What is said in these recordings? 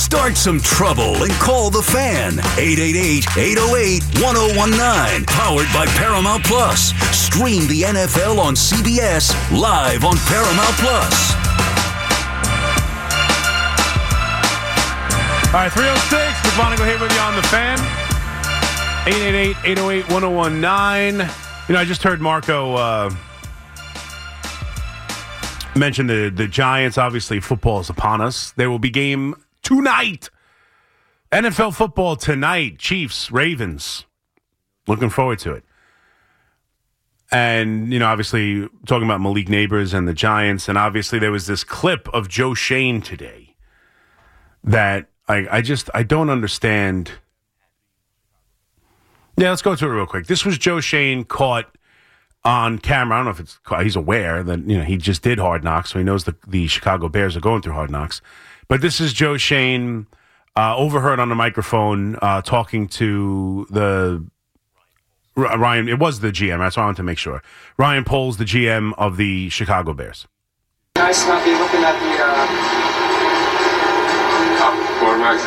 Start some trouble and call the Fan. 888-808-1019. Powered by Paramount Plus. Stream the NFL on CBS live on Paramount Plus. All right, 306. We're going to go here with you on the Fan. 888-808-1019. You know, I just heard Marco mention the Giants. Obviously, football is upon us. There will be game tonight. NFL football tonight. Chiefs, Ravens. Looking forward to it. And, you know, obviously talking about Malik Neighbors and the Giants. And obviously there was this clip of Joe Schoen today that I don't understand. Yeah, let's go through it real quick. This was Joe Schoen caught on camera. I don't know if he's aware that, you know, he just did Hard Knocks, so he knows the Chicago Bears are going through Hard Knocks. But this is Joe Schoen overheard on the microphone talking to the Ryan. It was the GM. That's why I wanted to make sure. Ryan Poles, the GM of the Chicago Bears. Nice not be looking at the quarterbacks.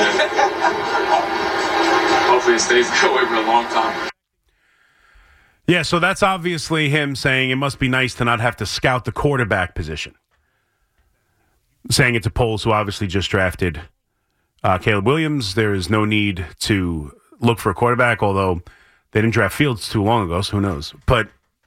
Hopefully it stays that way for a long time. Yeah, so that's obviously him saying it must be nice to not have to scout the quarterback position. Saying it to Poles, who obviously just drafted Caleb Williams. There is no need to look for a quarterback, although they didn't draft Fields too long ago, so who knows. But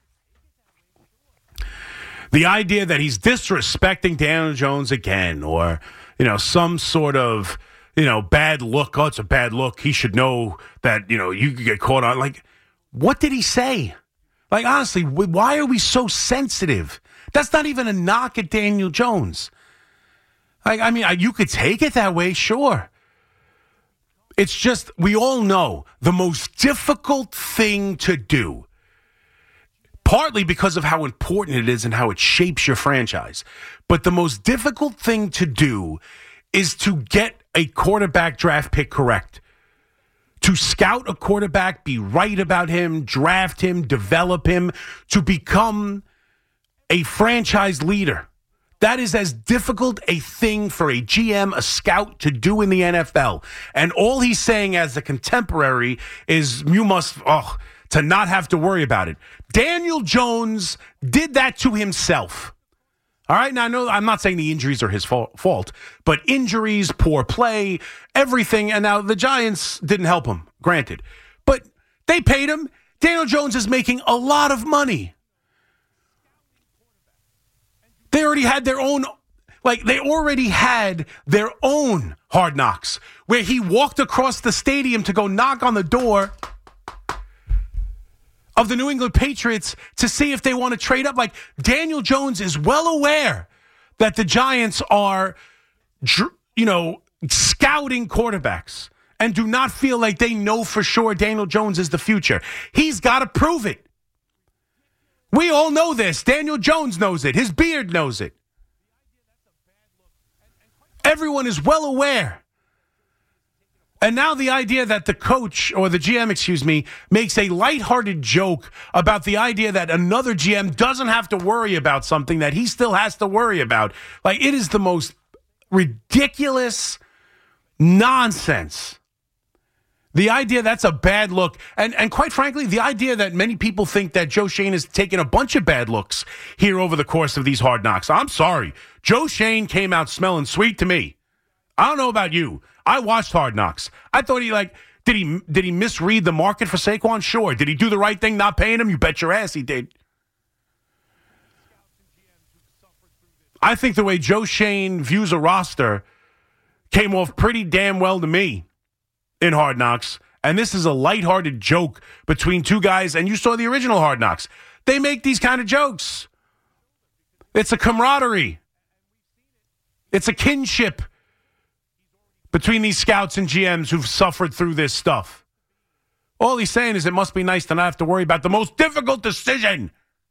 the idea that he's disrespecting Daniel Jones again, or, you know, some sort of, you know, bad look. Oh, it's a bad look. He should know that, you know, you could get caught on. Like, what did he say? Like, honestly, why are we so sensitive? That's not even a knock at Daniel Jones. Like, I mean, you could take it that way, sure. It's just, we all know the most difficult thing to do, partly because of how important it is and how it shapes your franchise, but the most difficult thing to do is to get a quarterback draft pick correct. To scout a quarterback, be right about him, draft him, develop him, to become a franchise leader. That is as difficult a thing for a GM, a scout to do in the NFL. And all he's saying as a contemporary is you must, to not have to worry about it. Daniel Jones did that to himself. All right, now I know I'm not saying the injuries are his fault, but injuries, poor play, everything. And now the Giants didn't help him, granted. But they paid him. Daniel Jones is making a lot of money. They already had their own Hard Knocks, where he walked across the stadium to go knock on the door of the New England Patriots to see if they want to trade up. Like, Daniel Jones is well aware that the Giants are, you know, scouting quarterbacks and do not feel like they know for sure Daniel Jones is the future. He's got to prove it. We all know this. Daniel Jones knows it. His beard knows it. Everyone is well aware. And now the idea that the coach, or the GM, makes a lighthearted joke about the idea that another GM doesn't have to worry about something that he still has to worry about. Like, it is the most ridiculous nonsense. The idea that's a bad look, and quite frankly, the idea that many people think that Joe Schoen has taken a bunch of bad looks here over the course of these Hard Knocks. I'm sorry. Joe Schoen came out smelling sweet to me. I don't know about you. I watched Hard Knocks. I thought did he misread the market for Saquon? Sure. Did he do the right thing not paying him? You bet your ass he did. I think the way Joe Schoen views a roster came off pretty damn well to me in Hard Knocks. And this is a lighthearted joke between two guys. And you saw the original Hard Knocks. They make these kind of jokes. It's a camaraderie. It's a kinship between these scouts and GMs who've suffered through this stuff. All he's saying is it must be nice to not have to worry about the most difficult decision.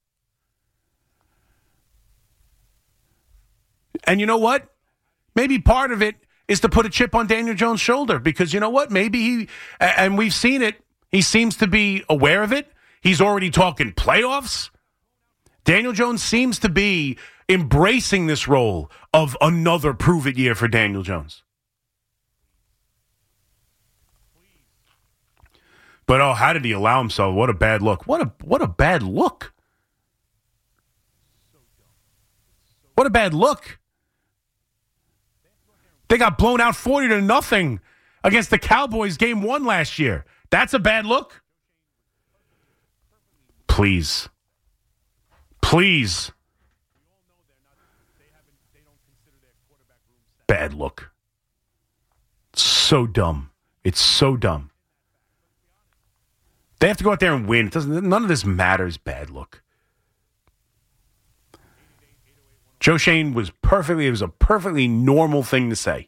And you know what? Maybe part of it is to put a chip on Daniel Jones' shoulder, because you know what? Maybe and we've seen it, he seems to be aware of it. He's already talking playoffs. Daniel Jones seems to be embracing this role of another prove-it year for Daniel Jones. But how did he allow himself? What a bad look! What a bad look! What a bad look! They got blown out 40-0 against the Cowboys game 1 last year. That's a bad look. Please. Bad look. So dumb. It's so dumb. They have to go out there and win. None of this matters. Bad look. Joe Shane was it was a perfectly normal thing to say.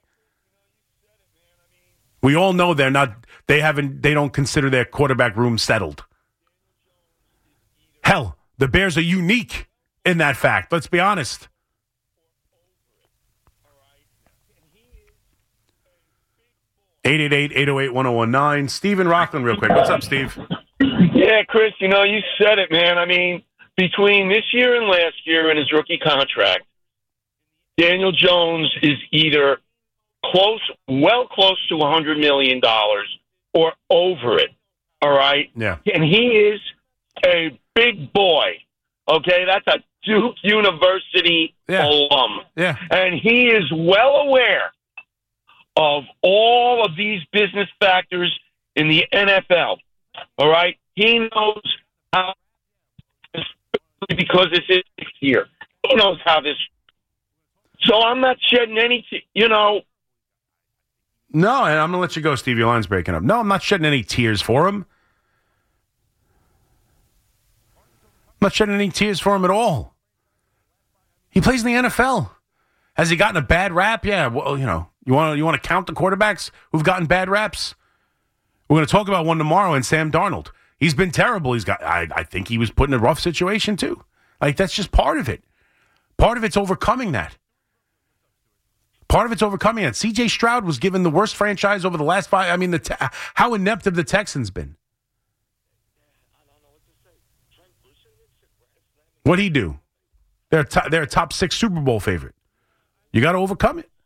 We all know they don't consider their quarterback room settled. Hell, the Bears are unique in that fact. Let's be honest. (888-808-1019) Steve in Rockland, real quick. What's up, Steve? Yeah, Chris, you said it, man. I mean, between this year and last year in his rookie contract, Daniel Jones is either close to $100 million or over it, all right? Yeah. And he is a big boy, okay? That's a Duke University alum. Yeah. And he is well aware of all of these business factors in the NFL, all right? He knows how, because it's his 6th year, he knows how this. So I'm not shedding any, No, and I'm going to let you go, Steve. Your line's breaking up. No, I'm not shedding any tears for him. I'm not shedding any tears for him at all. He plays in the NFL. Has he gotten a bad rap? Yeah, well, you want to count the quarterbacks who've gotten bad raps? We're going to talk about one tomorrow, and Sam Darnold. He's been terrible. I think he was put in a rough situation too. Like, that's just part of it. Part of it's overcoming that. C.J. Stroud was given the worst franchise over the last 5. I mean, how inept have the Texans been? What'd he do? They're a top 6 Super Bowl favorite. You got to overcome it.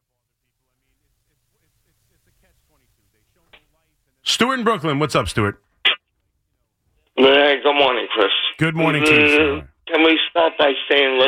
Stuart in Brooklyn. What's up, Stuart? Hey, good morning, Chris. Good morning to you, sir. Can we start by saying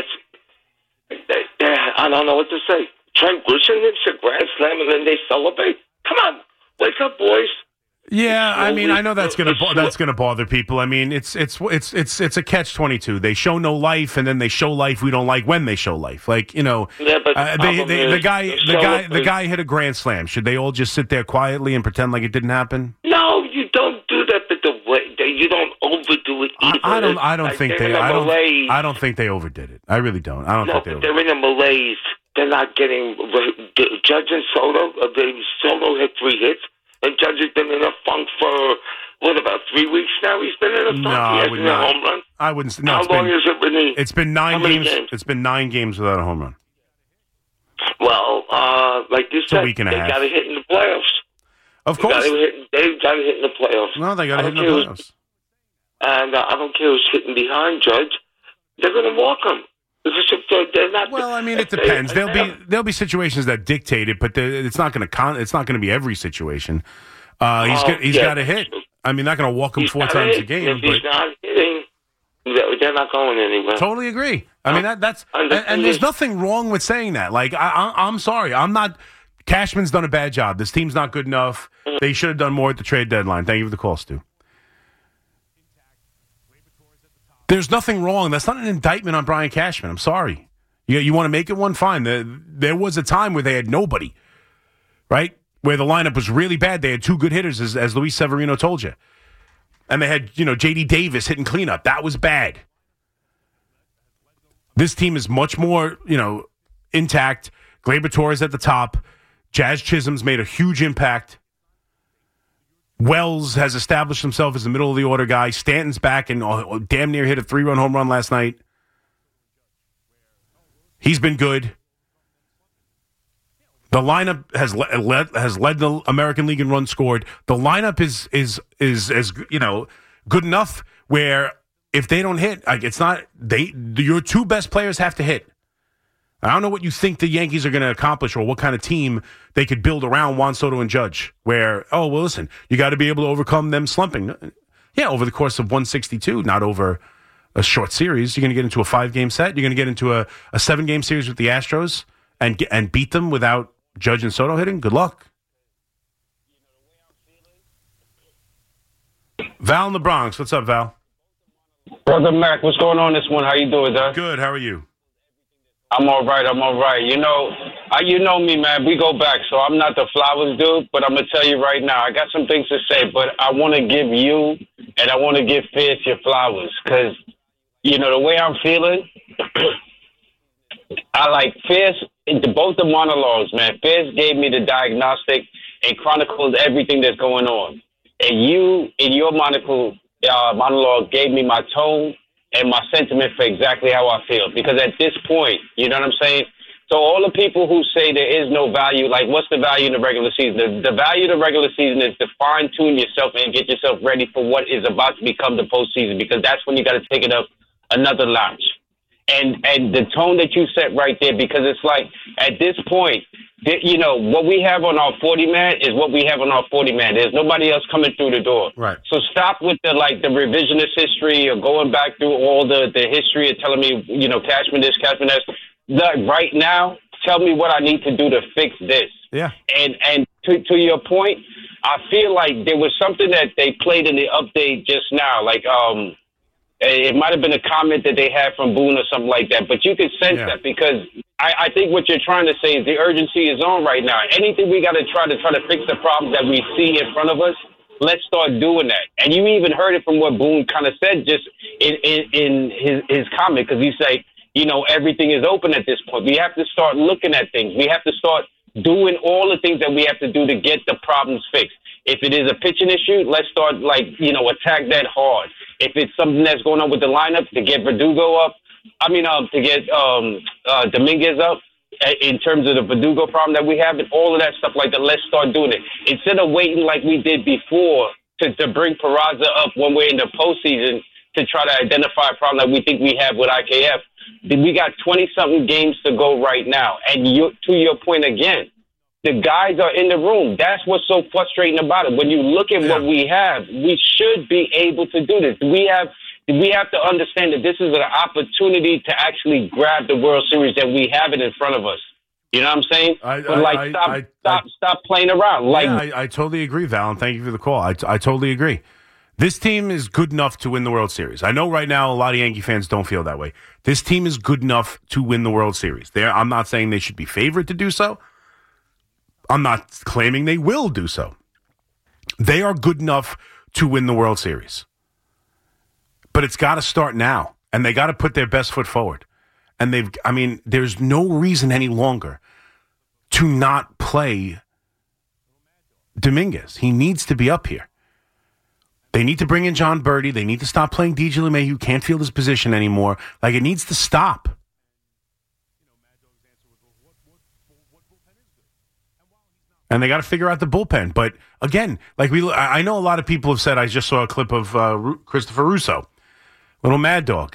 I don't know what to say. Trent Grisham hits a grand slam and then they celebrate. Come on, wake up, boys. Yeah, I mean, I know that's gonna bother people. I mean, it's a catch-22. They show no life, and then they show life we don't like when they show life. Like, Yeah, but the guy hit a grand slam. Should they all just sit there quietly and pretend like it didn't happen? No, you don't do that. But you don't overdo it either. I don't think they overdid it. I really don't. I don't think they overdid it. They're in a malaise. They're not getting Judge and Soto. Soto hit 3 hits. And Judge has been in a funk for, about 3 weeks now? He's been in a funk. No, he hasn't hit a home run. I wouldn't say. No, How long has it been? It's been 9 games. It's been 9 games without a home run. Well, like you said, they got to hit in the playoffs. Of course. They've got to hit in the playoffs. No, they got to hit in the playoffs. And I don't care who's hitting behind Judge. They're going to walk him. They're not. Well, I mean, it depends. There'll be situations that dictate it, but it's not going to be every situation. He's got to hit. I mean, not going to walk him 4 times a game. If he's not hitting, they're not going anywhere. Totally agree. I mean, that's and there's nothing wrong with saying that. Like, I'm sorry, I'm not. Cashman's done a bad job. This team's not good enough. They should have done more at the trade deadline. Thank you for the call, Stu. There's nothing wrong. That's not an indictment on Brian Cashman. I'm sorry. You want to make it one? Fine. There was a time where they had nobody, right? Where the lineup was really bad. They had 2 good hitters, as Luis Severino told you. And they had, J.D. Davis hitting cleanup. That was bad. This team is much more, intact. Gleyber Torres at the top. Jazz Chisholm's made a huge impact. Wells has established himself as the middle-of-the-order guy. Stanton's back and damn near hit a 3-run home run last night. He's been good. The lineup has led the American League in runs scored. The lineup is as good enough where if they don't hit, like, it's not your 2 best players have to hit. I don't know what you think the Yankees are going to accomplish or what kind of team they could build around Juan Soto and Judge, where, oh, well, listen, you got to be able to overcome them slumping. Yeah, over the course of 162, not over a short series. You're going to get into a 5-game set. You're going to get into a 7-game series with the Astros and beat them without Judge and Soto hitting. Good luck. Val in the Bronx. What's up, Val? Brother Mac, what's going on this one? How you doing, Doug? Good. How are you? I'm all right. You know me, man. We go back, so I'm not the flowers dude, but I'm going to tell you right now, I got some things to say, but I want to give you and I want to give Fierce your flowers because, the way I'm feeling, I like Fierce, both the monologues, man. Fierce gave me the diagnostic and chronicled everything that's going on. And you, in your monologue, gave me my tone and my sentiment for exactly how I feel. Because at this point, you know what I'm saying? So all the people who say there is no value, like what's the value in the regular season? The value of the regular season is to fine-tune yourself and get yourself ready for what is about to become the postseason, because that's when you got to take it up another notch. And the tone that you set right there, because it's like at this point, what we have on our 40-man is what we have on our 40-man. There's nobody else coming through the door. Right. So stop with the revisionist history or going back through all the history of telling me, Cashman this, Cashman that. Right now, tell me what I need to do to fix this. Yeah. And to your point, I feel like there was something that they played in the update just now, like it might have been a comment that they had from Boone or something like that, but you could sense that because I think what you're trying to say is the urgency is on right now. Anything we got to try to fix the problems that we see in front of us, let's start doing that. And you even heard it from what Boone kind of said just in his comment, because he said, everything is open at this point. We have to start looking at things. We have to start doing all the things that we have to do to get the problems fixed. If it is a pitching issue, let's start attack that hard. If it's something that's going on with the lineup, to get Verdugo up, to get Dominguez up in terms of the Verdugo problem that we have and all of that stuff like that, let's start doing it. Instead of waiting like we did before to bring Peraza up when we're in the postseason to try to identify a problem that we think we have with IKF. We got 20-something games to go right now. And to your point again, the guys are in the room. That's what's so frustrating about it. When you look at what we have, we should be able to do this. We have to understand that this is an opportunity to actually grab the World Series, that we have it in front of us. You know what I'm saying? Stop playing around. I totally agree, Val, and thank you for the call. I totally agree. This team is good enough to win the World Series. I know right now a lot of Yankee fans don't feel that way. This team is good enough to win the World Series. I'm not saying they should be favored to do so. I'm not claiming they will do so. They are good enough to win the World Series. But it's got to start now, and they got to put their best foot forward. And there's no reason any longer to not play Dominguez. He needs to be up here. They need to bring in John Birdie. They need to stop playing DJ LeMay, who can't field his position anymore. It needs to stop. And they got to figure out the bullpen. But again, I know a lot of people have said, I just saw a clip of Christopher Russo, little Mad Dog,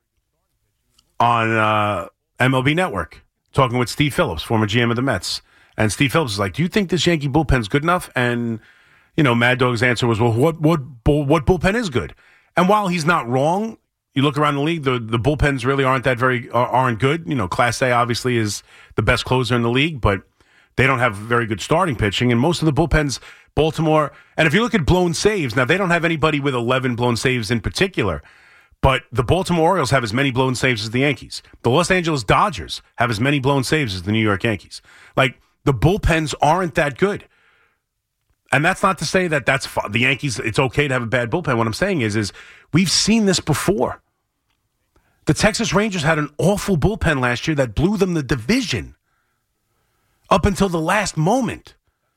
on MLB Network, talking with Steve Phillips, former GM of the Mets. And Steve Phillips is like, do you think this Yankee bullpen's good enough? And Mad Dog's answer was, well, what bullpen is good? And while he's not wrong, you look around the league, the bullpens really aren't good. Class A obviously is the best closer in the league, but they don't have very good starting pitching. And most of the bullpens, Baltimore, and if you look at blown saves, now they don't have anybody with 11 blown saves in particular, but the Baltimore Orioles have as many blown saves as the Yankees. The Los Angeles Dodgers have as many blown saves as the New York Yankees. The bullpens aren't that good. And that's not to say that that's the Yankees. It's okay to have a bad bullpen. What I'm saying is we've seen this before. The Texas Rangers had an awful bullpen last year that blew them the division up until the last moment.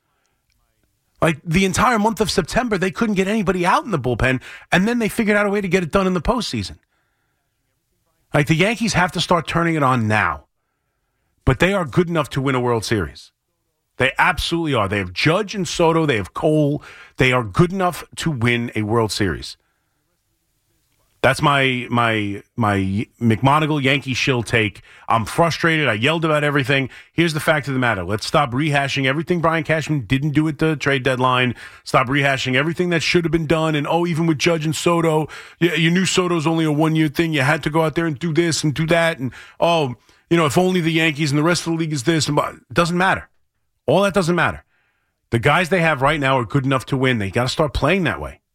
The entire month of September, they couldn't get anybody out in the bullpen, and then they figured out a way to get it done in the postseason. The Yankees have to start turning it on now. But they are good enough to win a World Series. They absolutely are. They have Judge and Soto. They have Cole. They are good enough to win a World Series. That's my McMonagle Yankee shill take. I'm frustrated. I yelled about everything. Here's the fact of the matter. Let's stop rehashing everything Brian Cashman didn't do at the trade deadline. Stop rehashing everything that should have been done. And, even with Judge and Soto, you knew Soto's only a one-year thing. You had to go out there and do this and do that. And, if only the Yankees and the rest of the league is this. It doesn't matter. All that doesn't matter. The guys they have right now are good enough to win. They got to start playing that way.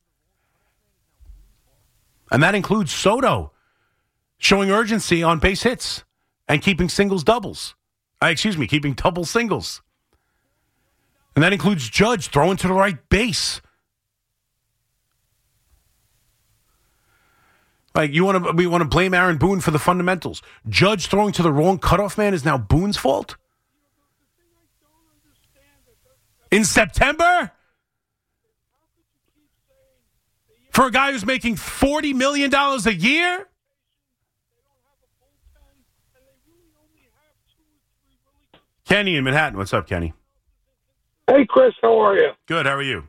And that includes Soto showing urgency on base hits and keeping singles doubles. Keeping double singles. And that includes Judge throwing to the right base. We want to blame Aaron Boone for the fundamentals. Judge throwing to the wrong cutoff man is now Boone's fault? In September? For a guy who's making $40 million a year? Kenny in Manhattan. What's up, Kenny? Hey, Chris, how are you? Good. How are you?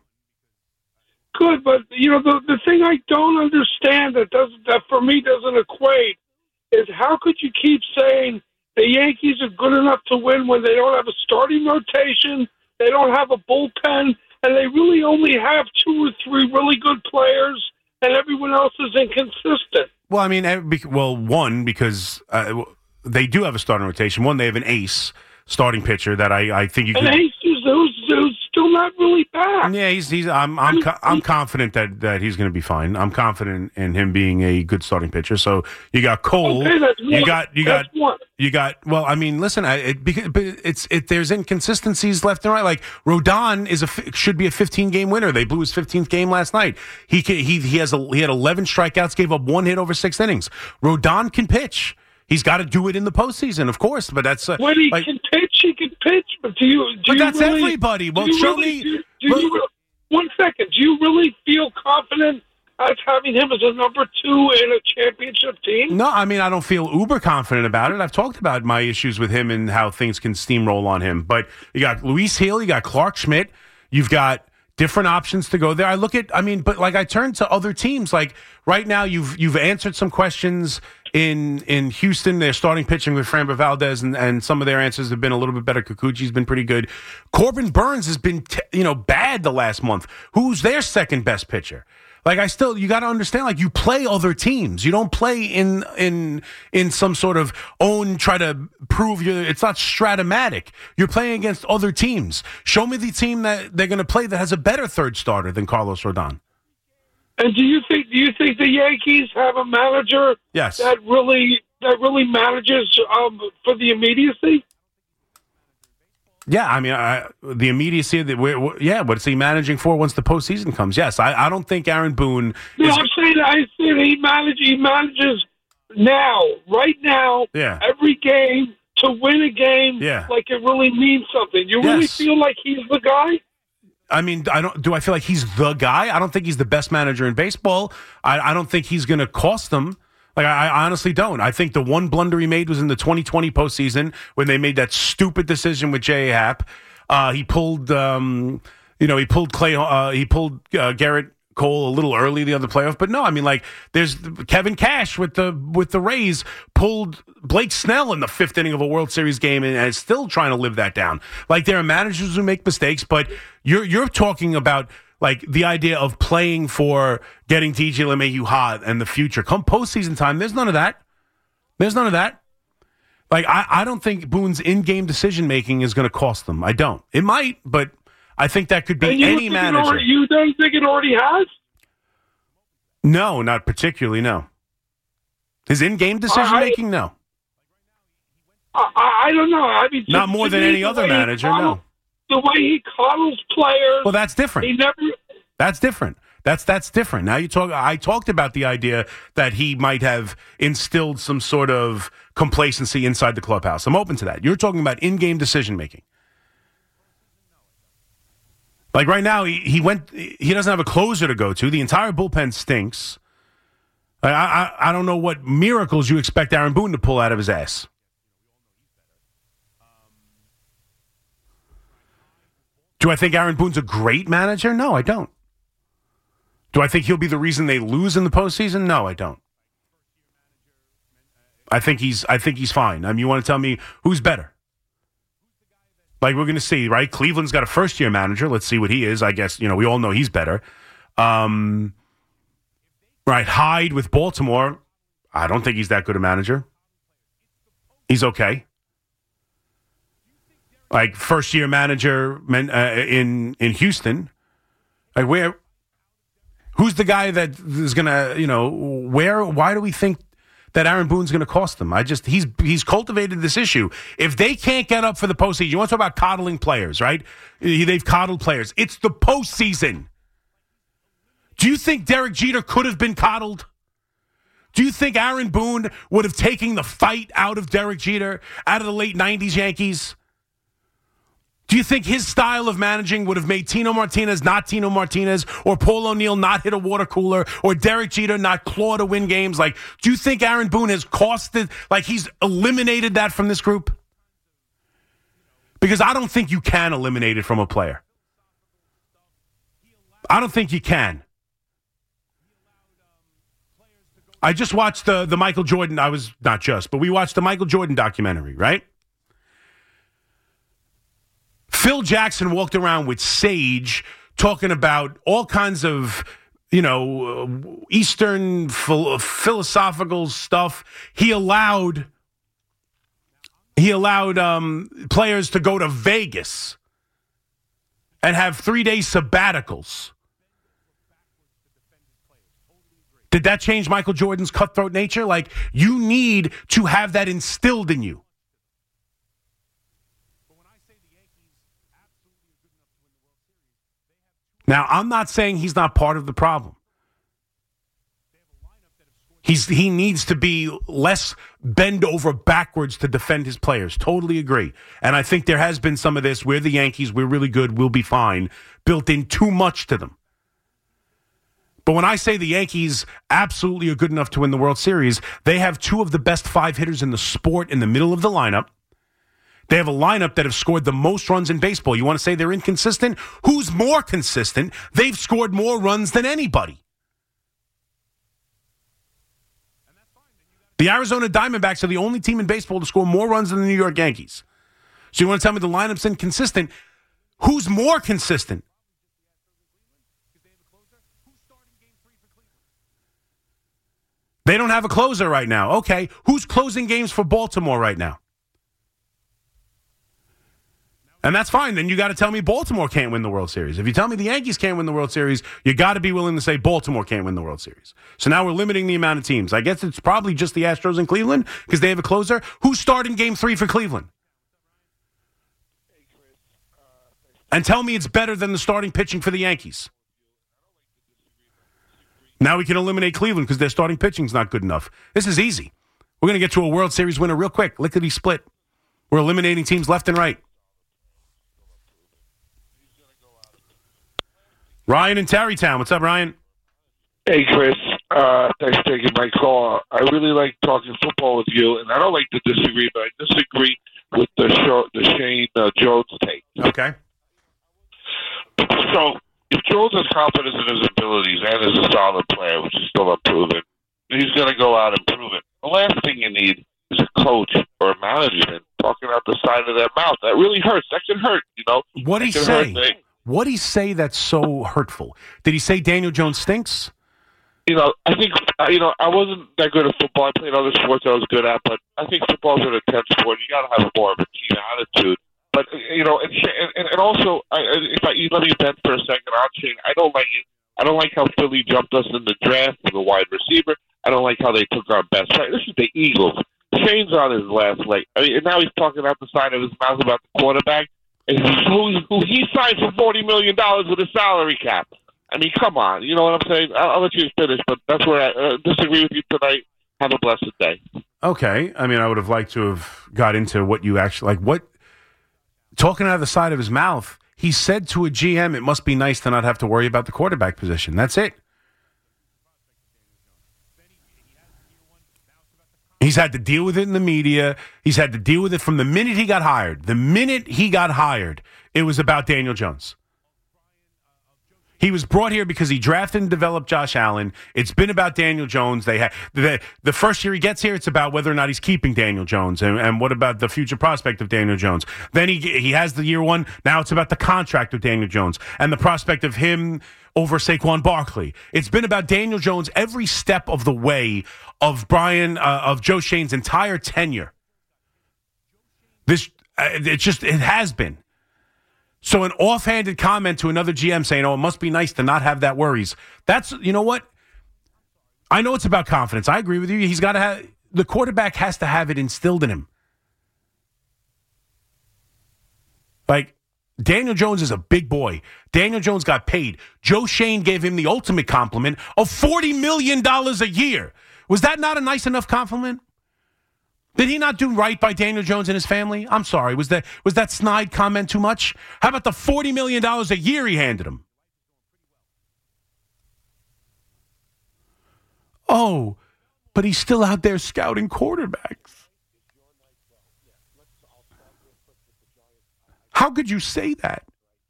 Good, but the thing I don't understand that for me doesn't equate is how could you keep saying the Yankees are good enough to win when they don't have a starting rotation, they don't have a bullpen, and they really only have 2 or 3 really good players, and everyone else is inconsistent. Well, one, because they do have a starting rotation. One, they have an ace starting pitcher that I think you can. And ace who's still not really back. Yeah, I'm confident that he's going to be fine. I'm confident in him being a good starting pitcher. So you got Cole. Okay, that's one. Listen, there's inconsistencies left and right. Like Rodon should be a 15-game winner. They blew his 15th game last night. He had 11 strikeouts, gave up 1 hit over 6 innings. Rodon can pitch. He's got to do it in the postseason, of course, but that's when he can pitch. He can pitch, but that's really, everybody. Well, show me. One second. Do you really feel confident as having him as a number 2 in a championship team? No, I don't feel uber confident about it. I've talked about my issues with him and how things can steamroll on him. But you got Luis Hill, you got Clark Schmidt, you've got different options to go there. I turn to other teams. Like right now, you've answered some questions in Houston. They're starting pitching with Framber Valdez, and some of their answers have been a little bit better. Kikuchi's been pretty good. Corbin Burns has been bad the last month. Who's their second best pitcher? You got to understand, you play other teams. You don't play in some sort of try to prove it's not Stratomatic. You're playing against other teams. Show me the team that they're going to play that has a better third starter than Carlos Rodon. And do you think the Yankees have a manager yes. that really manages for the immediacy? Yeah, the immediacy what's he managing for once the postseason comes? Yes, I don't think Aaron Boone. I'm saying he manages now, right now, every game to win a game like it really means something. You really feel like he's the guy? Do I feel like he's the guy? I don't think he's the best manager in baseball. I don't think he's going to cost them. I honestly don't. I think the one blunder he made was in the 2020 postseason when they made that stupid decision with J.A. Happ. He pulled Garrett Cole a little early the other playoff. But no, there's Kevin Cash with the Rays pulled Blake Snell in the 5th inning of a World Series game and is still trying to live that down. There are managers who make mistakes, but you're talking about the idea of playing for getting DJ LeMahieu hot and the future. Come postseason time, there's none of that. I don't think Boone's in-game decision-making is going to cost them. I don't. It might, but I think that could be any manager. You don't think it already has? No, not particularly, no. His in-game decision-making, no. I don't know. Not more than any other manager, no. The way he coddles players. Well, that's different. That's different. That's different. Now I talked about the idea that he might have instilled some sort of complacency inside the clubhouse. I'm open to that. You're talking about in-game decision-making. Right now, he doesn't have a closer to go to. The entire bullpen stinks. I don't know what miracles you expect Aaron Boone to pull out of his ass. Do I think Aaron Boone's a great manager? No, I don't. Do I think he'll be the reason they lose in the postseason? No, I don't. I think he's fine. I mean, you want to tell me who's better? Like, we're going to see, right? Cleveland's got a first-year manager. Let's see what he is. I guess, we all know he's better. Right, Hyde with Baltimore. I don't think he's that good a manager. He's okay. Like, first-year manager in Houston. Like, who's the guy that is going to, why do we think that Aaron Boone's going to cost them? He's cultivated this issue. If they can't get up for the postseason, you want to talk about coddling players, right? They've coddled players. It's the postseason. Do you think Derek Jeter could have been coddled? Do you think Aaron Boone would have taken the fight out of Derek Jeter, out of the late 90s Yankees? Do you think his style of managing would have made Tino Martinez not Tino Martinez, or Paul O'Neill not hit a water cooler, or Derek Jeter not claw to win games? Like, do you think Aaron Boone has costed, like he's eliminated that from this group? Because I don't think you can eliminate it from a player. I don't think you can. I just watched the Michael Jordan, but we watched the Michael Jordan documentary, right? Phil Jackson walked around with sage talking about all kinds of, Eastern philosophical stuff. He allowed players to go to Vegas and have 3-day sabbaticals. Did that change Michael Jordan's cutthroat nature? Like, you need to have that instilled in you. Now, I'm not saying he's not part of the problem. He needs to be less bend over backwards to defend his players. Totally agree. And I think there has been some of this. We're the Yankees. We're really good. We'll be fine. Built in too much to them. But when I say the Yankees absolutely are good enough to win the World Series, they have two of the best 5 hitters in the sport in the middle of the lineup. They have a lineup that have scored the most runs in baseball. You want to say they're inconsistent? Who's more consistent? They've scored more runs than anybody. The Arizona Diamondbacks are the only team in baseball to score more runs than the New York Yankees. So you want to tell me the lineup's inconsistent? Who's more consistent? They don't have a closer right now. Okay, who's closing games for Baltimore right now? And that's fine. Then you got to tell me Baltimore can't win the World Series. If you tell me the Yankees can't win the World Series, you got to be willing to say Baltimore can't win the World Series. So now we're limiting the amount of teams. I guess it's probably just the Astros and Cleveland because they have a closer. Who's starting Game 3 for Cleveland? And tell me it's better than the starting pitching for the Yankees. Now we can eliminate Cleveland because their starting pitching's not good enough. This is easy. We're going to get to a World Series winner real quick. Lickety split. We're eliminating teams left and right. Ryan in Tarrytown. What's up, Ryan? Hey, Chris. Thanks for taking my call. I really like talking football with you, and I don't like to disagree, but I disagree with the Shane Jones take. Okay. So, if Jones has confidence in his abilities and is a solid player, which is still unproven, he's going to go out and prove it. The last thing you need is a coach or a management talking out the side of their mouth. That really hurts. That can hurt, What'd he say? What'd he say that's so hurtful? Did he say Daniel Jones stinks? I think, I wasn't that good at football. I played other sports I was good at, but I think football's an intense sport. You got to have more of a team attitude. But, and also, you let me vent for a second on Shane. I don't like it. I don't like how Philly jumped us in the draft with a wide receiver. I don't like how they took our best player. This is the Eagles. Shane's on his last leg. And now he's talking out the side of his mouth about the quarterback. And who he signed for $40 million with a salary cap. I mean, come on. You know what I'm saying? I'll let you finish, but that's where I disagree with you tonight. Have a blessed day. Okay. I mean, I would have liked to have got into what you actually, talking out of the side of his mouth, he said to a GM, it must be nice to not have to worry about the quarterback position. That's it. He's had to deal with it in the media. He's had to deal with it from the minute he got hired. The minute he got hired, it was about Daniel Jones. He was brought here because he drafted and developed Josh Allen. It's been about Daniel Jones. They had the first year he gets here, it's about whether or not he's keeping Daniel Jones and what about the future prospect of Daniel Jones. Then he has the year one. Now it's about the contract of Daniel Jones and the prospect of him over Saquon Barkley. It's been about Daniel Jones every step of the way of Joe Schoen's entire tenure. It has been. So an offhanded comment to another GM saying, "Oh, it must be nice to not have that worries." That's, you know what? I know it's about confidence. I agree with you. He's got to have, the quarterback has to have it instilled in him. Like, Daniel Jones is a big boy. Daniel Jones got paid. Joe Schoen gave him the ultimate compliment of $40 million a year. Was that not a nice enough compliment? Did he not do right by Daniel Jones and his family? I'm sorry. Was that snide comment too much? How about the $40 million a year he handed him? Oh, but he's still out there scouting quarterbacks. How could you say that?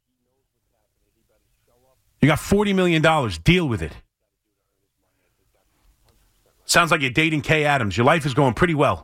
You got $40 million. Deal with it. Sounds like you're dating Kay Adams. Your life is going pretty well.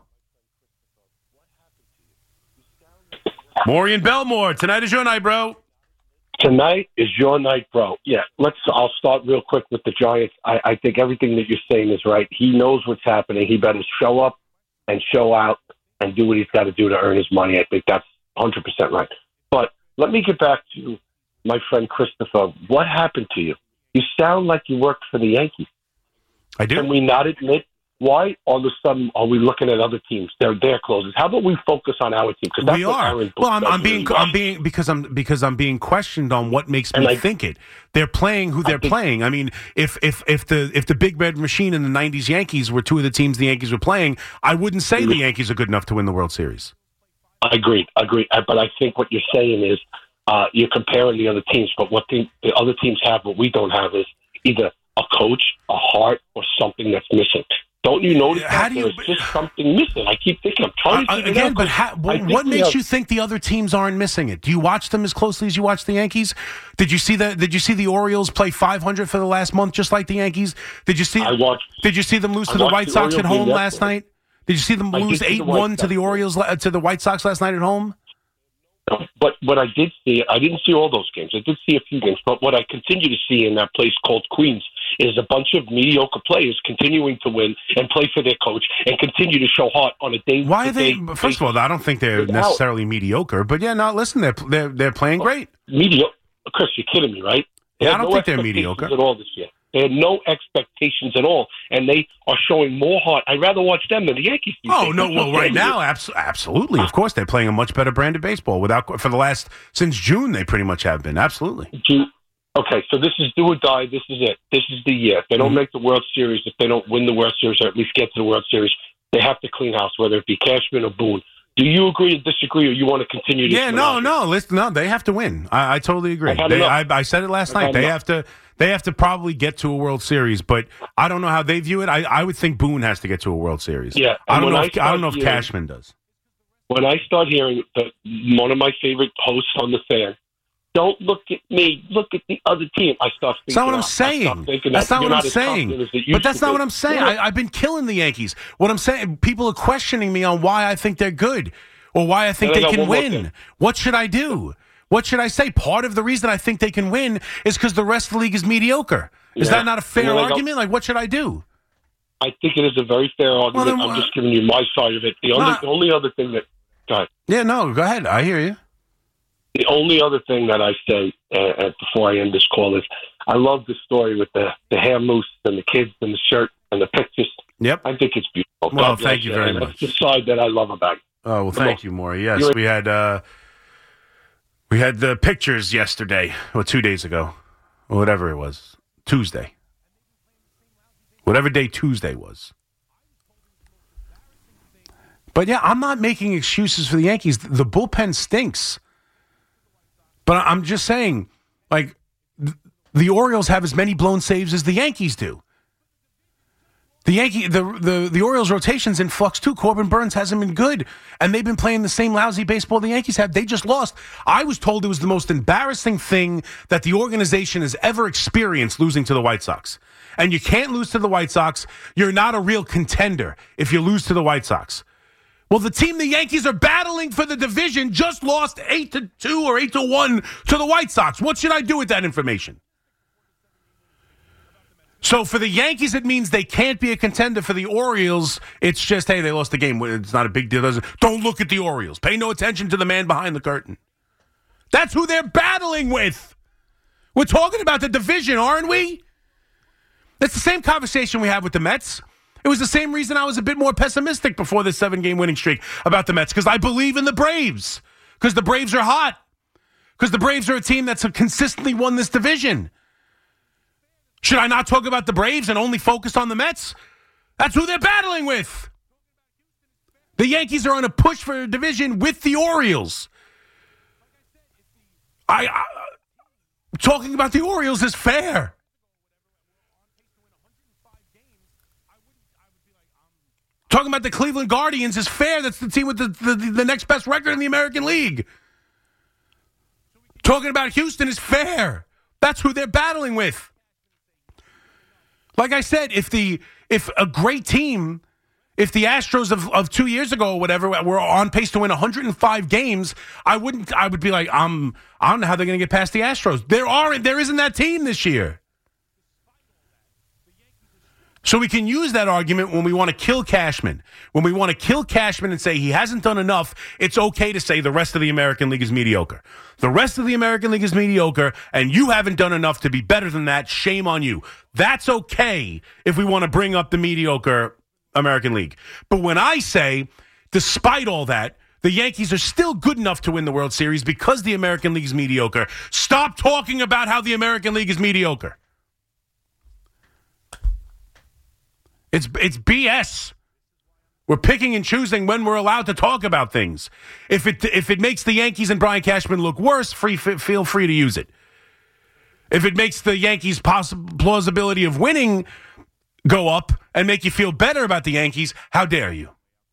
Maury and Belmore, tonight is your night, bro. Tonight is your night, bro. Yeah, I'll start real quick with the Giants. I think everything that you're saying is right. He knows what's happening. He better show up and show out and do what he's got to do to earn his money. I think that's 100% right. But let me get back to my friend Christopher. What happened to you? You sound like you worked for the Yankees. I do. Can we not admit? Why all of a sudden are we looking at other teams? They're their closers. How about we focus on our team? We are. Well, I'm being questioned on what makes me think it. They're playing who they're playing. I mean, if the Big Red Machine and the '90s Yankees were two of the teams the Yankees were playing, I wouldn't say the Yankees are good enough to win the World Series. I agree. But I think what you're saying is you're comparing the other teams. But what the other teams have, what we don't have, is either a coach, a heart, or something that's missing. Don't you notice that there's just something missing? I keep thinking, I'm trying to figure it out. But what makes you think the other teams aren't missing it? Do you watch them as closely as you watch the Yankees? Did you see the Orioles play 500 for the last month, just like the Yankees? Did you see them lose to the White Sox at home last night? Did you see them lose 8-1 to the Orioles to the White Sox last night at home? But what I did see, I didn't see all those games. I did see a few games. But what I continue to see in that place called Queens is a bunch of mediocre players continuing to win and play for their coach and continue to show heart on a day. Why are they? First of all, I don't think they're necessarily mediocre. But yeah, no, listen, they're playing great. Mediocre, Chris, you're kidding me, right? I don't think they're mediocre at all this year. They had no expectations at all, and they are showing more heart. I'd rather watch them than the Yankees. Oh, no, well, right now, absolutely. Of course, they're playing a much better brand of baseball. Since June, they pretty much have been. Absolutely. Okay, so this is do or die. This is it. This is the year. If they don't make the World Series, if they don't win the World Series, or at least get to the World Series, they have to clean house, whether it be Cashman or Boone. Do you agree or disagree, or you want to continue this? Yeah, no, they have to win. I totally agree. I said it last night. They have to probably get to a World Series, but I don't know how they view it. I would think Boone has to get to a World Series. Yeah, I don't know if Cashman does. When I start hearing one of my favorite hosts on The Fan, don't look at me, look at the other team, I start thinking. That's not what I'm saying. That's not what I'm saying. But that's not what I'm saying. I've been killing the Yankees. What I'm saying, people are questioning me on why I think they're good or why I think they can win. What should I do? What should I say? Part of the reason I think they can win is because the rest of the league is mediocre. Is that not a fair argument? Like, what should I do? I think it is a very fair argument. I'm just giving you my side of it. The only other thing that... Go ahead. Yeah, no, go ahead. I hear you. The only other thing that I say before I end this call is I love the story with the hair mousse and the kids and the shirt and the pictures. Yep. I think it's beautiful. Well, thank you very much. That's the side that I love about it. Oh, well, thank you, Maury. Yes, we had the pictures yesterday, or 2 days ago, or whatever it was, Tuesday. Whatever day Tuesday was. But yeah, I'm not making excuses for the Yankees. The bullpen stinks. But I'm just saying, like, the Orioles have as many blown saves as the Yankees do. The Orioles' rotation's in flux too. Corbin Burns hasn't been good, and they've been playing the same lousy baseball the Yankees have. They just lost. I was told it was the most embarrassing thing that the organization has ever experienced, losing to the White Sox. And you can't lose to the White Sox. You're not a real contender if you lose to the White Sox. Well, the team the Yankees are battling for the division just lost 8-2 or 8-1 to the White Sox. What should I do with that information? So for the Yankees, it means they can't be a contender. For the Orioles, it's just, hey, they lost the game. It's not a big deal. Don't look at the Orioles. Pay no attention to the man behind the curtain. That's who they're battling with. We're talking about the division, aren't we? That's the same conversation we had with the Mets. It was the same reason I was a bit more pessimistic before this 7-game winning streak about the Mets, because I believe in the Braves, because the Braves are hot, because the Braves are a team that's consistently won this division. Should I not talk about the Braves and only focus on the Mets? That's who they're battling with. The Yankees are on a push for a division with the Orioles. Talking about the Orioles is fair. Talking about the Cleveland Guardians is fair. That's the team with the next best record in the American League. Talking about Houston is fair. That's who they're battling with. Like I said, if a great team, if the Astros of 2 years ago or whatever were on pace to win 105 games, I would be like, I don't know how they're going to get past the Astros. There isn't that team this year. So we can use that argument when we want to kill Cashman. When we want to kill Cashman and say he hasn't done enough, it's okay to say the rest of the American League is mediocre. The rest of the American League is mediocre, and you haven't done enough to be better than that. Shame on you. That's okay if we want to bring up the mediocre American League. But when I say, despite all that, the Yankees are still good enough to win the World Series because the American League is mediocre, stop talking about how the American League is mediocre. It's BS. We're picking and choosing when we're allowed to talk about things. If it makes the Yankees and Brian Cashman look worse, feel free to use it. If it makes the Yankees' plausibility of winning go up and make you feel better about the Yankees, how dare you?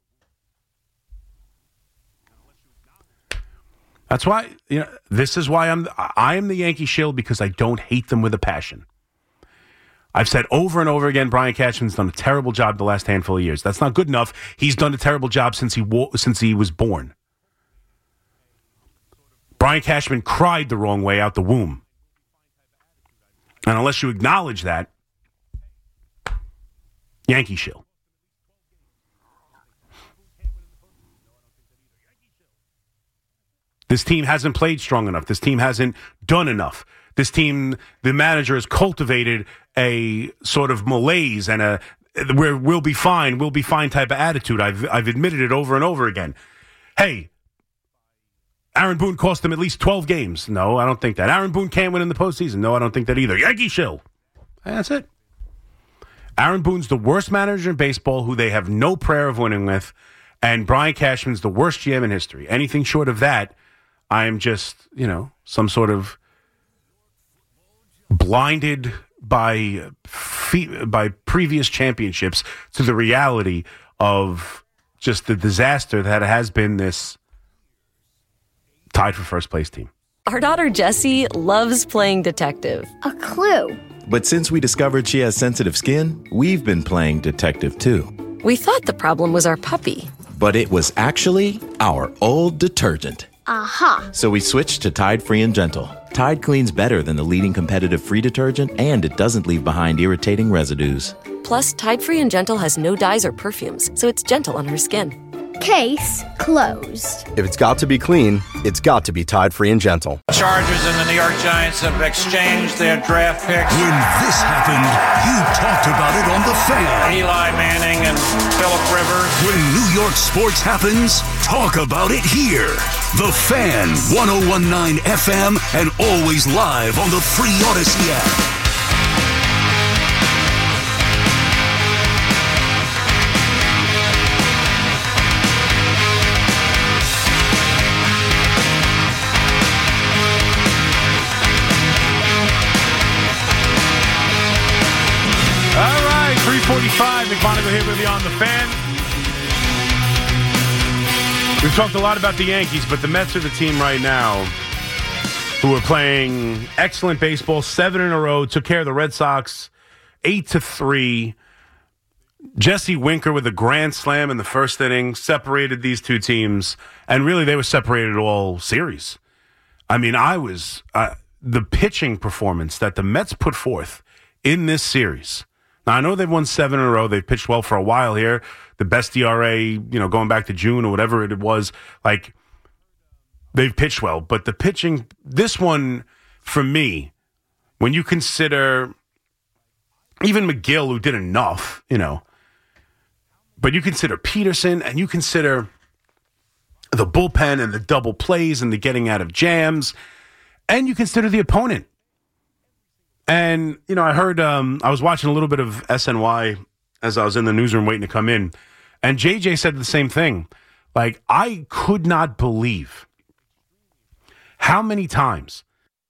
That's why, this is why I am the Yankee shill, because I don't hate them with a passion. I've said over and over again, Brian Cashman's done a terrible job the last handful of years. That's not good enough. He's done a terrible job since he was born. Brian Cashman cried the wrong way out the womb. And unless you acknowledge that, Yankee shill. This team hasn't played strong enough. This team hasn't done enough. This team, the manager has cultivated a sort of malaise and a where we'll be fine type of attitude. I've admitted it over and over again. Hey, Aaron Boone cost him at least 12 games. No, I don't think that. Aaron Boone can't win in the postseason. No, I don't think that either. Yankee shill. That's it. Aaron Boone's the worst manager in baseball who they have no prayer of winning with, and Brian Cashman's the worst GM in history. Anything short of that, I am just, some sort of blinded by previous championships to the reality of just the disaster that has been this tied for first place team. Our daughter Jessie loves playing detective. A clue. But since we discovered she has sensitive skin, we've been playing detective too. We thought the problem was our puppy. But it was actually our old detergent. Aha. So we switched to Tide Free and Gentle. Tide cleans better than the leading competitive free detergent, and it doesn't leave behind irritating residues. Plus, Tide Free and Gentle has no dyes or perfumes, so it's gentle on her skin. Case closed. If it's got to be clean, it's got to be Tide Free and Gentle. Chargers and the New York Giants have exchanged their draft picks. When this happened, you talked about it on The Fan. Eli Manning and Phillip Rivers. When New York sports happens, talk about it here. The Fan, 101.9 FM, and always live on the free Odyssey app. 3:45, Nick Monaco here with you on The Fan. We've talked a lot about the Yankees, but the Mets are the team right now who are playing excellent baseball, 7 in a row, took care of the Red Sox 8-3. Jesse Winker with a grand slam in the first inning separated these two teams, and really they were separated all series. I mean, the pitching performance that the Mets put forth in this series. Now, I know they've won 7 in a row. They've pitched well for a while here. The best ERA, going back to June or whatever it was. Like, they've pitched well. But the pitching, this one, for me, when you consider even McGill, who did enough, but you consider Peterson and you consider the bullpen and the double plays and the getting out of jams, and you consider the opponent. And, I heard, I was watching a little bit of SNY as I was in the newsroom waiting to come in, and JJ said the same thing. Like, I could not believe how many times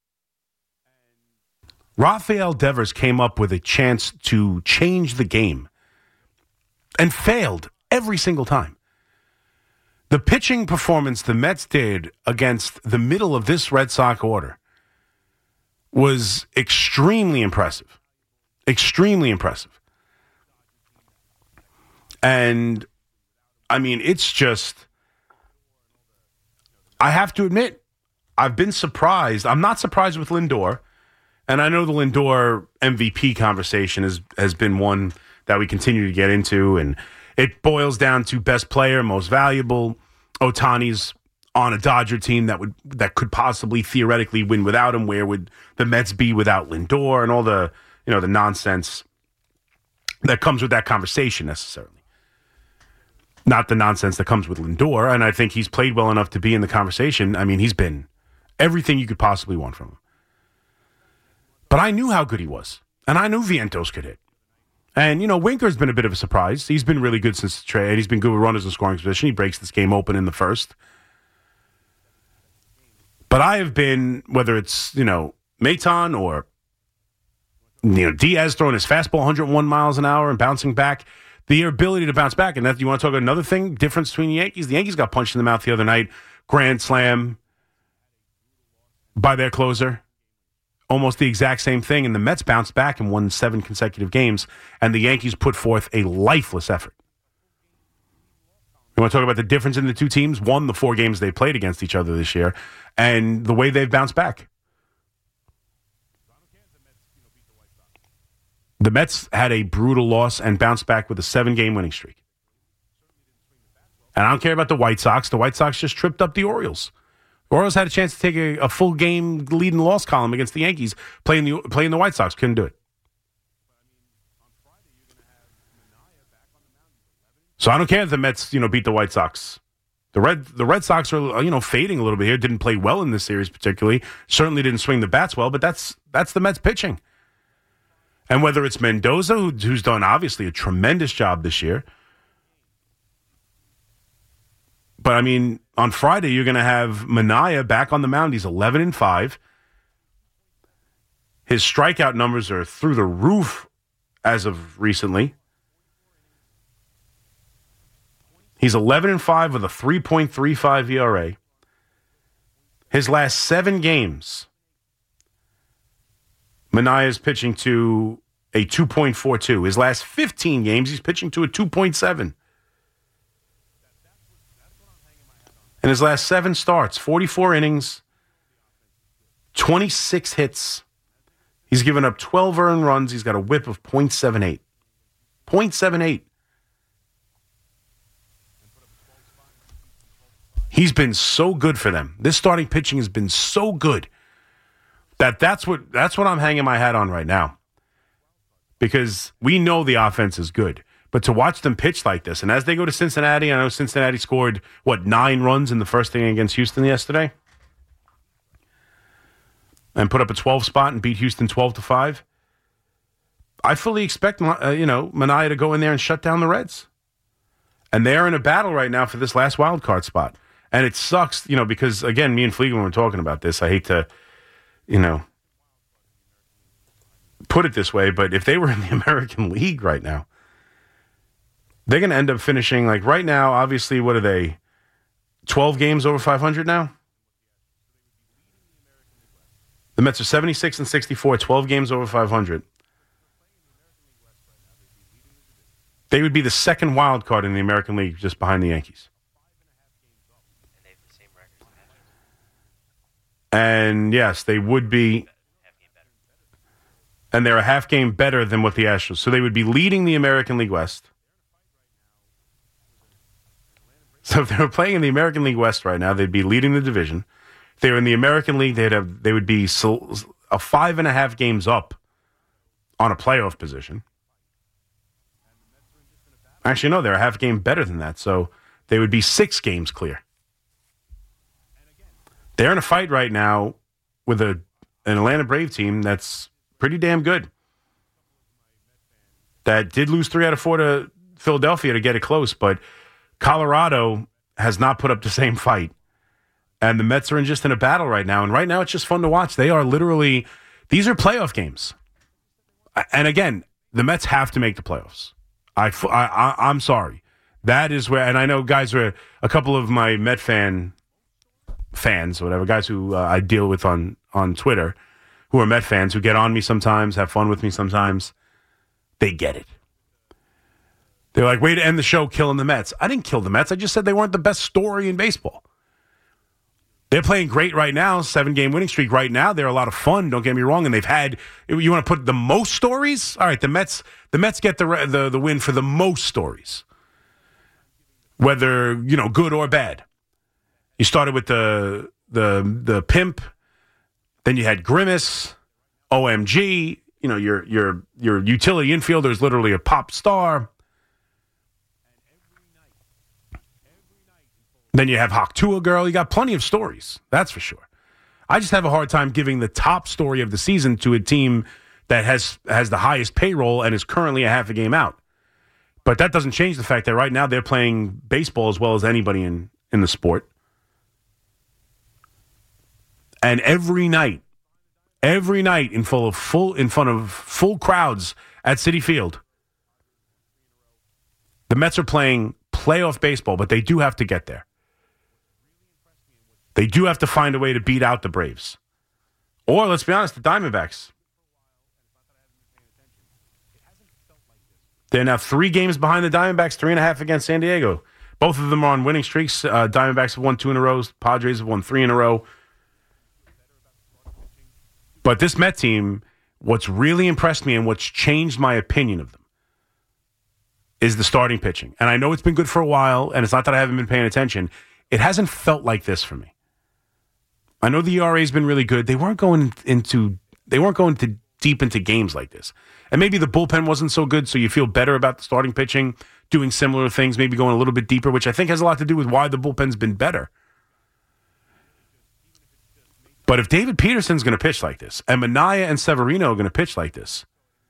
Rafael Devers came up with a chance to change the game and failed every single time. The pitching performance the Mets did against the middle of this Red Sox order was extremely impressive. Extremely impressive. And, I mean, it's just, I have to admit, I've been surprised. I'm not surprised with Lindor. And I know the Lindor MVP conversation has been one that we continue to get into. And it boils down to best player, most valuable. Ohtani's on a Dodger team that could possibly theoretically win without him. Where would the Mets be without Lindor, and all the the nonsense that comes with that conversation necessarily. Not the nonsense that comes with Lindor, and I think he's played well enough to be in the conversation. I mean, he's been everything you could possibly want from him. But I knew how good he was, and I knew Vientos could hit. And, Winker's been a bit of a surprise. He's been really good since the trade. He's been good with runners in scoring position. He breaks this game open in the first. But I have been, whether it's, Maton or, Diaz throwing his fastball 101 miles an hour and bouncing back, the ability to bounce back. And that, you want to talk about another thing, difference between the Yankees? The Yankees got punched in the mouth the other night. Grand slam by their closer. Almost the exact same thing, and the Mets bounced back and won 7 consecutive games, and the Yankees put forth a lifeless effort. You want to talk about the difference in the two teams? One, the 4 games they played against each other this year, and the way they've bounced back. The Mets had a brutal loss and bounced back with a 7-game winning streak. And I don't care about the White Sox. The White Sox just tripped up the Orioles. The Orioles had a chance to take a full game lead in the loss column against the Yankees, playing the White Sox. Couldn't do it. So I don't care if the Mets, beat the White Sox. The Red Sox are, fading a little bit here. Didn't play well in this series particularly. Certainly didn't swing the bats well, but that's the Mets pitching. And whether it's Mendoza, who's done obviously a tremendous job this year. But, I mean, on Friday, you're going to have Minaya back on the mound. He's 11-5. His strikeout numbers are through the roof as of recently. He's 11-5 with a 3.35 ERA. His last 7 games, Manaya's pitching to a 2.42. His last 15 games, he's pitching to a 2.7. In his last 7 starts, 44 innings, 26 hits. He's given up 12 earned runs. He's got a whip of .78. .78. He's been so good for them. This starting pitching has been so good that's what I'm hanging my hat on right now. Because we know the offense is good. But to watch them pitch like this, and as they go to Cincinnati, I know Cincinnati scored, 9 runs in the first inning against Houston yesterday? And put up a 12 spot and beat Houston 12-5. I fully expect, Minaya to go in there and shut down the Reds. And they're in a battle right now for this last wild card spot. And it sucks, because, again, me and Fleegan were talking about this. I hate to, put it this way, but if they were in the American League right now, They're going to end up finishing, like right now, obviously, what are they? 12 games over 500 now? The Mets are 76 and 64, 12 games over 500. They would be the second wild card in the American League just behind the Yankees. And yes, they would be. And they're a half game better than what the Astros. So they would be leading the American League West. So if they were playing in the American League West right now, they'd be leading the division. If they were in the American League, they would be 5.5 games up on a playoff position. Actually, no, they're a half game better than that. So they would be 6 games clear. They're in a fight right now with an Atlanta Brave team that's pretty damn good. That did lose 3 out of 4 to Philadelphia to get it close, but Colorado has not put up the same fight. And the Mets are just in a battle right now. And right now it's just fun to watch. They are literally, these are playoff games. And again, the Mets have to make the playoffs. I'm sorry. That is where, and I know guys are, a couple of my Met fans, or whatever, guys who I deal with on Twitter, who are Met fans, who get on me sometimes, have fun with me sometimes, they get it. They're like, way to end the show killing the Mets. I didn't kill the Mets. I just said they weren't the best story in baseball. They're playing great right now, 7-game winning streak right now. They're a lot of fun, don't get me wrong, and they've had, you want to put the most stories? All right, the Mets get the win for the most stories, whether, good or bad. You started with the pimp, then you had Grimace, OMG, your utility infielder is literally a pop star. Then you have Hawk-Tua girl. You got plenty of stories, that's for sure. I just have a hard time giving the top story of the season to a team that has the highest payroll and is currently a half a game out. But that doesn't change the fact that right now they're playing baseball as well as anybody in the sport. And every night in front of full crowds at Citi Field, the Mets are playing playoff baseball, but they do have to get there. They do have to find a way to beat out the Braves. Or, let's be honest, the Diamondbacks. They're now 3 games behind the Diamondbacks, 3.5 against San Diego. Both of them are on winning streaks. Diamondbacks have won 2 in a row. Padres have won 3 in a row. But this Met team, what's really impressed me and what's changed my opinion of them is the starting pitching. And I know it's been good for a while, and it's not that I haven't been paying attention. It hasn't felt like this for me. I know the ERA's been really good. They weren't going deep into games like this. And maybe the bullpen wasn't so good, so you feel better about the starting pitching, doing similar things, maybe going a little bit deeper, which I think has a lot to do with why the bullpen's been better. But if David Peterson's going to pitch like this, and Minaya and Severino are going to pitch like this,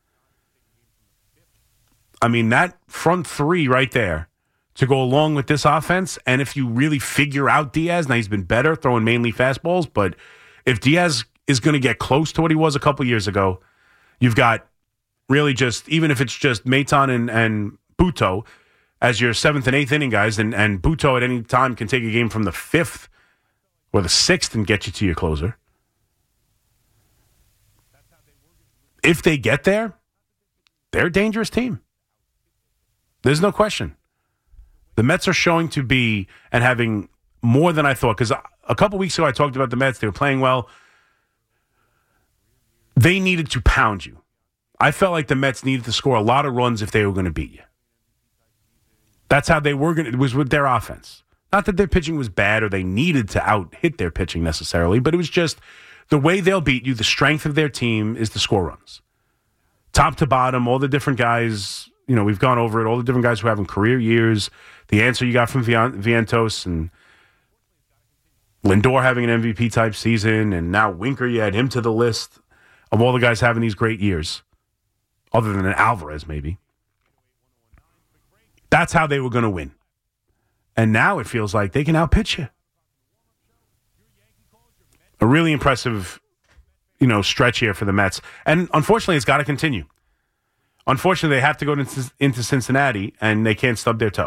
I mean, that front 3 right there to go along with this offense, and if you really figure out Diaz, now he's been better, throwing mainly fastballs, but if Diaz is going to get close to what he was a couple years ago, you've got really just, even if it's just Maton and Buto as your 7th and 8th inning guys, and Buto at any time can take a game from the 5th or the 6th and get you to your closer. If they get there, they're a dangerous team. There's no question. The Mets are showing to be and having more than I thought. Because a couple weeks ago I talked about the Mets. They were playing well. They needed to pound you. I felt like the Mets needed to score a lot of runs if they were going to beat you. That's how they were going to. It was with their offense. Not that their pitching was bad or they needed to out-hit their pitching necessarily, but it was just the way they'll beat you, the strength of their team is to score runs. Top to bottom, all the different guys, we've gone over it, all the different guys who have in career years, the answer you got from Vientos and Lindor having an MVP-type season, and now Winker, you add him to the list of all the guys having these great years, other than Alvarez maybe. That's how they were going to win. And now it feels like they can outpitch you. A really impressive, stretch here for the Mets. And unfortunately, it's got to continue. unfortunately, they have to go into Cincinnati, and they can't stub their toe.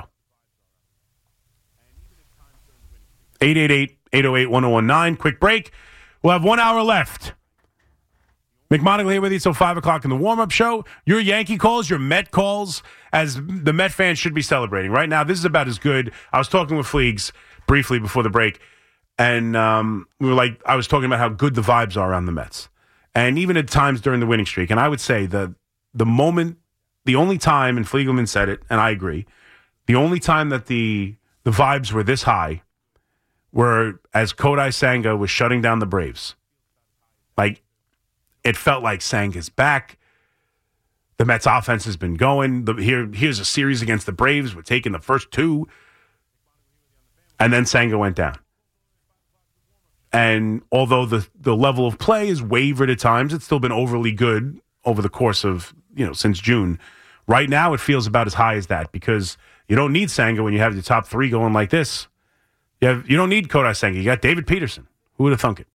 888-808-1019. Quick break. We'll have 1 hour left. McMonagle here with you till 5 o'clock in the warm-up show. Your Yankee calls, your Met calls, as the Met fans should be celebrating. Right now, this is about as good. I was talking with Fleegs briefly before the break, and I was talking about how good the vibes are around the Mets. And even at times during the winning streak, and I would say the only time, and Fliegelman said it, and I agree, the only time that the vibes were this high were as Kodai Senga was shutting down the Braves. Like, it felt like Senga's back. The Mets offense has been going. Here's a series against the Braves. We're taking the first two. And then Senga went down. And although the level of play has wavered at times, it's still been overly good over the course of, since June. Right now, it feels about as high as that because you don't need Senga when you have your top three going like this. You don't need Kodai Senga. You got David Peterson. Who would have thunk it?